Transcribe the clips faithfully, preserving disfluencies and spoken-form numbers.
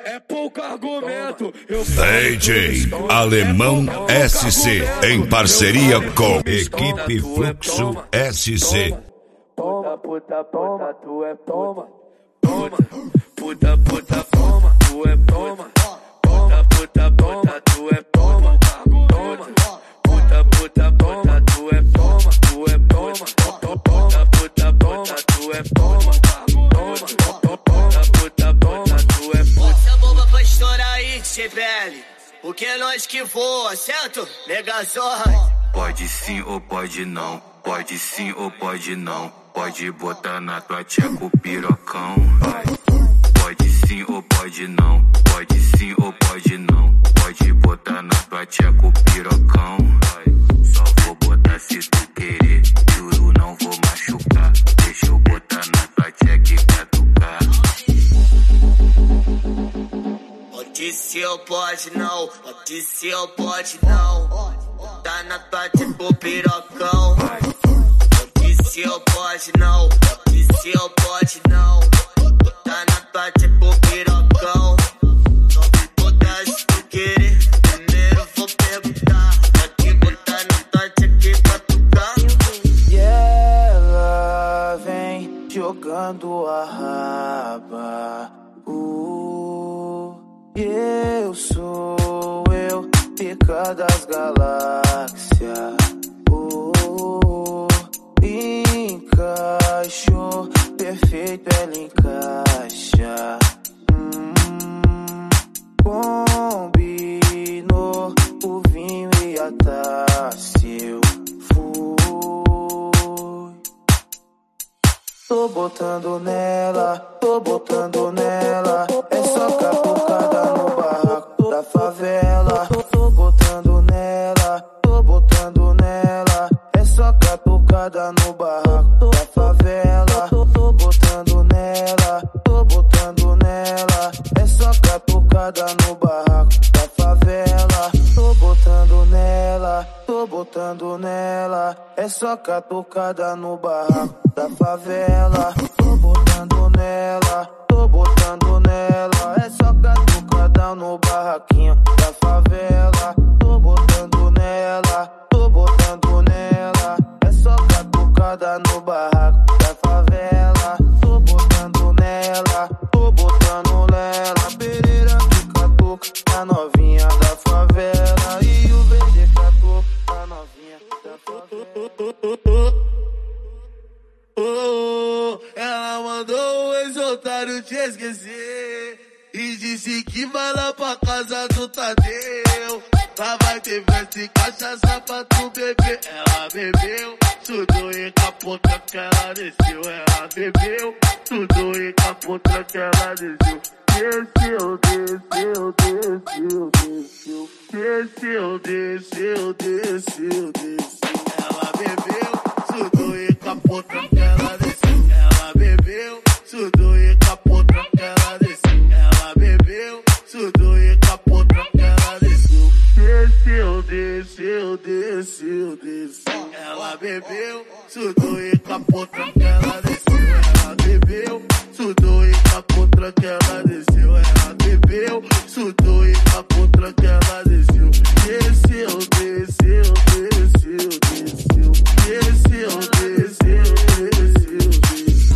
é pouco argumento. D J Alemão S C, em parceria com Equipe Fluxo S C. Puta, puta, puta, tu é toma. Toma, puta, puta, toma, tu é toma. Puta, puta, puta, tu é toma. Toma, puta, puta, puta, tu é toma. Tu é toma, puta, puta, puta, tu é toma. Toma, puta, puta, puta, tu é toma. Bota a bomba pra estourar aí, T P L. O que é nós que voa, certo? Megazord. Pode sim ou pode não. Pode sim ou pode não. Pode botar na tua tcheca o pirocão. Pode sim ou pode não. Pode sim ou pode não. Pode botar na tua tcheca o pirocão. Só vou botar se tu querer. Juro, não vou machucar. Deixa eu botar na tua tcheca e catucar. Pode sim ou pode não. Pode sim ou pode não. Tá na tua tcheca o pirocão. Se eu pode não, se eu pode não, tá na tua tipo pirocão. Só me botar se tu querer, primeiro vou perguntar. Aqui botar na tua tipo pra tocar. E ela vem jogando a raba. Uh, eu sou eu, pica das galáxias. Encaixou, perfeito, ela encaixa. Hum, combinou o vinho e a taça. Eu fui. Tô botando nela, tô botando nela. É só catucada no barraco da favela. Tô botando nela, tô botando nela. É só catucada no barraco da favela. Tô, tô botando nela, tô botando nela. É só catucada no barraco da favela. Tô botando nela, tô botando nela. É só catucada no barraco da favela. Tô botando nela, tô botando nela. É só catucada no barraquinho da favela. Tô botando nela, tô botando nela. É só catucada no barraco da favela. Tô botando nela, tô botando nela. Pereira que catuca, a novinha da favela. E o verde catuca, a novinha da favela. Oh, ela mandou o ex-otário te esquecer e disse que vai lá pra casa do Tadeu. Lá vai ter festa e cachaça pra tu beber. Ela bebeu, tudo e capotou que ela desceu. Ela bebeu, tudo e capotou que ela desceu. Desceu, desceu, desceu, desceu. Desceu, desceu, desceu, desceu. Ela bebeu, tudo e capotou que ela desceu. Ela bebeu, tudo e capotou que ela desceu. Ela bebeu, tudo e capotou que ela desceu. Desceu, desceu, desceu, desceu. Ela bebeu, tudo e capotou que ela desceu. Ela bebeu, tudo e capotou que ela desceu. Ela bebeu, tudo e capotou que ela desceu. Desceu, desceu, desceu, desceu. Desceu, desceu, desceu, desceu.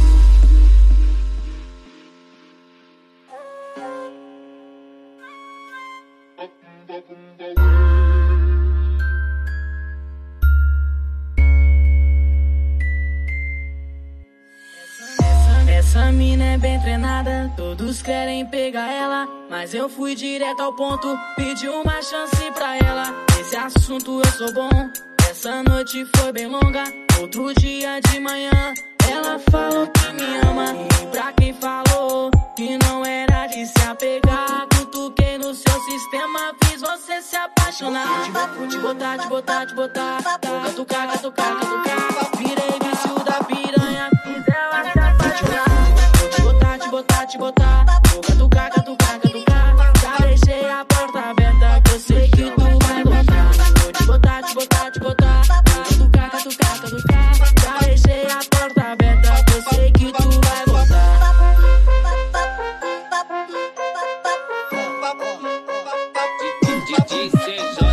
Essa mina é bem treinada, todos querem pegar ela, mas eu fui direto ao ponto, pedi uma chance pra ela. Esse assunto eu sou bom, essa noite foi bem longa. Outro dia de manhã, ela falou que me ama. E pra quem falou que não era de se apegar, cutuquei no seu sistema, fiz você se apaixonar. Vou te botar, te botar, te botar, catucar, catucar, catucar. Virei vício da piranha, fiz ela se apaixonar. Vou te botar, te botar, te botar, vou catucar, catucar, catucar. Já deixei a porta aberta, que eu sei que tu vai gostar. Vou te botar, te botar, te botar, catucar, catucar, catucar. Já deixei a porta aberta, que eu sei que tu vai gostar. D J C J.